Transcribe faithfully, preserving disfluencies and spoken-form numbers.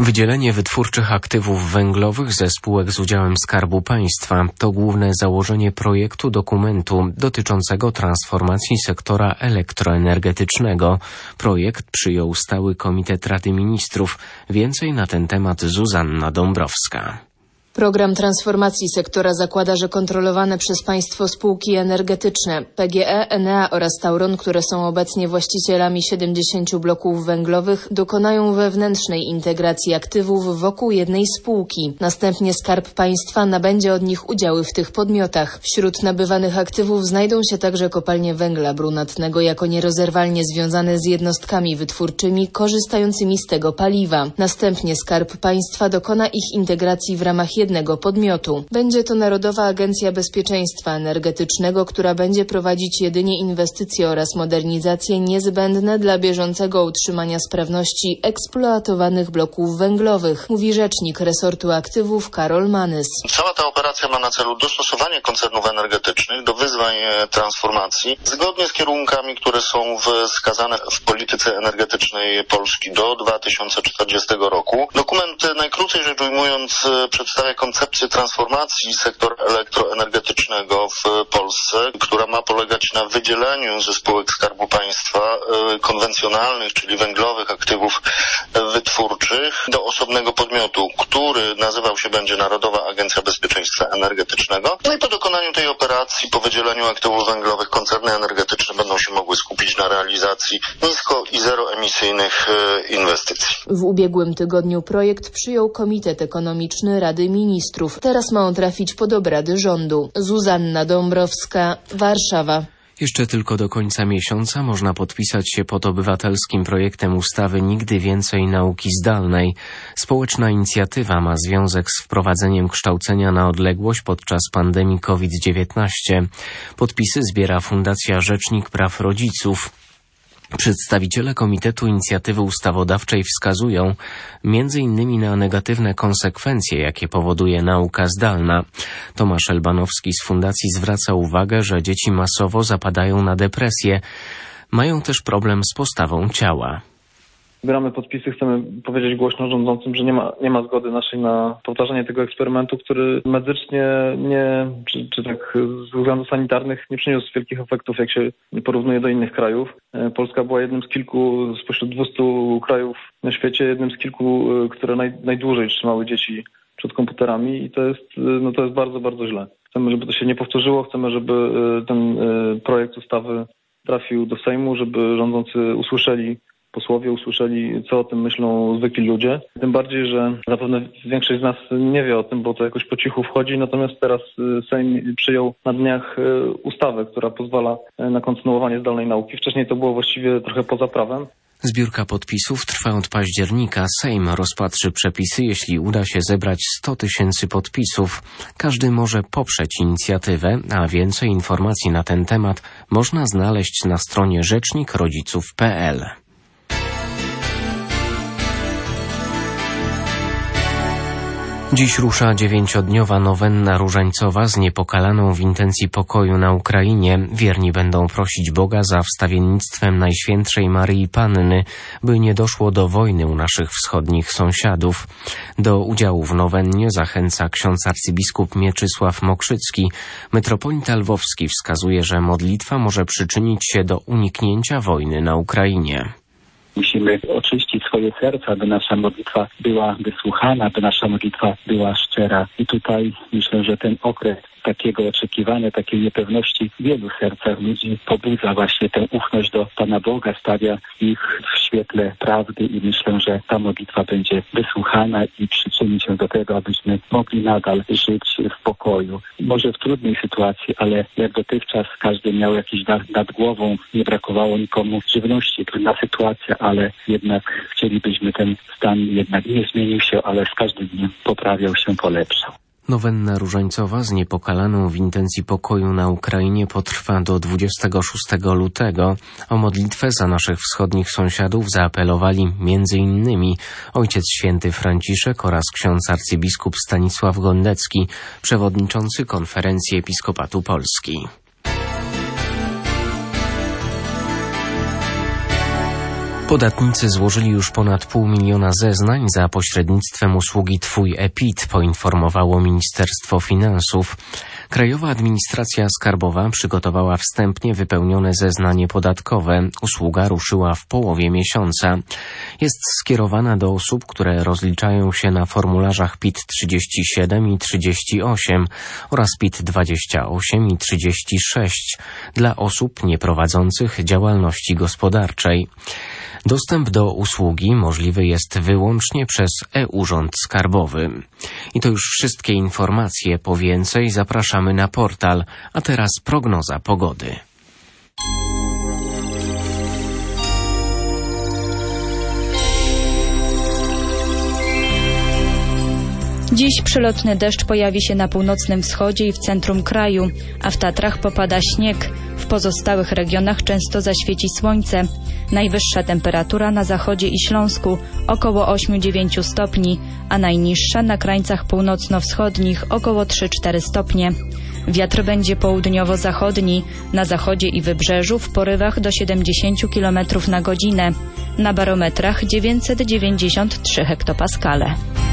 Wydzielenie wytwórczych aktywów węglowych ze spółek z udziałem Skarbu Państwa to główne założenie projektu dokumentu dotyczącego transformacji sektora elektroenergetycznego. Projekt przyjął stały Komitet Rady Ministrów. Więcej na ten temat Zuzanna Dąbrowska. Program transformacji sektora zakłada, że kontrolowane przez państwo spółki energetyczne P G E, Enea oraz Tauron, które są obecnie właścicielami siedemdziesięciu bloków węglowych, dokonają wewnętrznej integracji aktywów wokół jednej spółki. Następnie Skarb Państwa nabędzie od nich udziały w tych podmiotach. Wśród nabywanych aktywów znajdą się także kopalnie węgla brunatnego jako nierozerwalnie związane z jednostkami wytwórczymi korzystającymi z tego paliwa. Następnie Skarb Państwa dokona ich integracji w ramach jednej jednego podmiotu. Będzie to Narodowa Agencja Bezpieczeństwa Energetycznego, która będzie prowadzić jedynie inwestycje oraz modernizacje niezbędne dla bieżącego utrzymania sprawności eksploatowanych bloków węglowych, mówi rzecznik resortu aktywów Karol Manys. Cała ta operacja ma na celu dostosowanie koncernów energetycznych do wyzwań transformacji zgodnie z kierunkami, które są wskazane w polityce energetycznej Polski do dwa tysiące czterdziestego roku. Dokument, najkrócej rzecz ujmując, przedstawia koncepcję transformacji sektora elektroenergetycznego w Polsce, która ma polegać na wydzieleniu ze spółek Skarbu Państwa konwencjonalnych, czyli węglowych aktywów wytwórczych do osobnego podmiotu, który nazywał się będzie Narodowa Agencja Bezpieczeństwa Energetycznego. No i po dokonaniu tej operacji, po wydzieleniu aktywów węglowych, koncerny energetyczne będą się mogły skupić na realizacji nisko- i zeroemisyjnych inwestycji. W ubiegłym tygodniu projekt przyjął Komitet Ekonomiczny Rady Ministrów. Teraz ma on trafić pod obrady rządu. Zuzanna Dąbrowska, Warszawa. Jeszcze tylko do końca miesiąca można podpisać się pod obywatelskim projektem ustawy Nigdy Więcej Nauki Zdalnej. Społeczna inicjatywa ma związek z wprowadzeniem kształcenia na odległość podczas pandemii COVID dziewiętnaście. Podpisy zbiera Fundacja Rzecznik Praw Rodziców. Przedstawiciele Komitetu Inicjatywy Ustawodawczej wskazują między innymi na negatywne konsekwencje, jakie powoduje nauka zdalna. Tomasz Elbanowski z Fundacji zwraca uwagę, że dzieci masowo zapadają na depresję. Mają też problem z postawą ciała. Zbieramy podpisy, chcemy powiedzieć głośno rządzącym, że nie ma, nie ma zgody naszej na powtarzanie tego eksperymentu, który medycznie nie, czy, czy tak z względów sanitarnych nie przyniósł wielkich efektów, jak się porównuje do innych krajów. Polska była jednym z kilku, spośród dwustu krajów na świecie, jednym z kilku, które naj, najdłużej trzymały dzieci przed komputerami i to jest, no to jest bardzo, bardzo źle. Chcemy, żeby to się nie powtórzyło, chcemy, żeby ten projekt ustawy trafił do Sejmu, żeby rządzący usłyszeli, posłowie usłyszeli, co o tym myślą zwykli ludzie. Tym bardziej, że zapewne większość z nas nie wie o tym, bo to jakoś po cichu wchodzi. Natomiast teraz Sejm przyjął na dniach ustawę, która pozwala na kontynuowanie zdalnej nauki. Wcześniej to było właściwie trochę poza prawem. Zbiórka podpisów trwa od października. Sejm rozpatrzy przepisy, jeśli uda się zebrać sto tysięcy podpisów. Każdy może poprzeć inicjatywę, a więcej informacji na ten temat można znaleźć na stronie rzecznik rodziców kropka p l. Dziś rusza dziewięciodniowa nowenna różańcowa z niepokalaną w intencji pokoju na Ukrainie. Wierni będą prosić Boga za wstawiennictwem Najświętszej Maryi Panny, by nie doszło do wojny u naszych wschodnich sąsiadów. Do udziału w nowennie zachęca ksiądz arcybiskup Mieczysław Mokrzycki. Metropolita Lwowski wskazuje, że modlitwa może przyczynić się do uniknięcia wojny na Ukrainie. Musimy oczyścić swoje serca, aby nasza modlitwa była wysłuchana, aby nasza modlitwa była szczera. I tutaj myślę, że ten okres takiego oczekiwania, takiej niepewności w wielu sercach ludzi pobudza właśnie tę ufność do Pana Boga, stawia ich w świetle prawdy i myślę, że ta modlitwa będzie wysłuchana i przyczyni się do tego, abyśmy mogli nadal żyć w pokoju. Może w trudnej sytuacji, ale jak dotychczas każdy miał jakiś dach nad głową, nie brakowało nikomu żywności. Trudna sytuacja, ale jednak chcielibyśmy ten stan jednak nie zmienił się, ale z każdym dniem poprawiał się, polepszał. Nowenna różańcowa z niepokalaną w intencji pokoju na Ukrainie potrwa do dwudziestego szóstego lutego. O modlitwę za naszych wschodnich sąsiadów zaapelowali między innymi Ojciec Święty Franciszek oraz ksiądz arcybiskup Stanisław Gondecki, przewodniczący Konferencji Episkopatu Polski. Podatnicy złożyli już ponad pół miliona zeznań za pośrednictwem usługi Twój e-PIT, poinformowało Ministerstwo Finansów. Krajowa Administracja Skarbowa przygotowała wstępnie wypełnione zeznanie podatkowe. Usługa ruszyła w połowie miesiąca. Jest skierowana do osób, które rozliczają się na formularzach PIT trzydzieści siedem i trzydzieści osiem oraz PIT dwadzieścia osiem i trzydzieści sześć dla osób nieprowadzących działalności gospodarczej. Dostęp do usługi możliwy jest wyłącznie przez e-Urząd Skarbowy. I to już wszystkie informacje. Po więcej zapraszamy na portal. A teraz prognoza pogody. Dziś przelotny deszcz pojawi się na północnym wschodzie i w centrum kraju, a w Tatrach popada śnieg. W pozostałych regionach często zaświeci słońce. Najwyższa temperatura na zachodzie i Śląsku około osiem do dziewięciu stopni, a najniższa na krańcach północno-wschodnich około trzy do czterech stopnie. Wiatr będzie południowo-zachodni, na zachodzie i wybrzeżu w porywach do siedemdziesięciu kilometrów na godzinę. Na barometrach dziewięćset dziewięćdziesiąt trzy hektopaskale.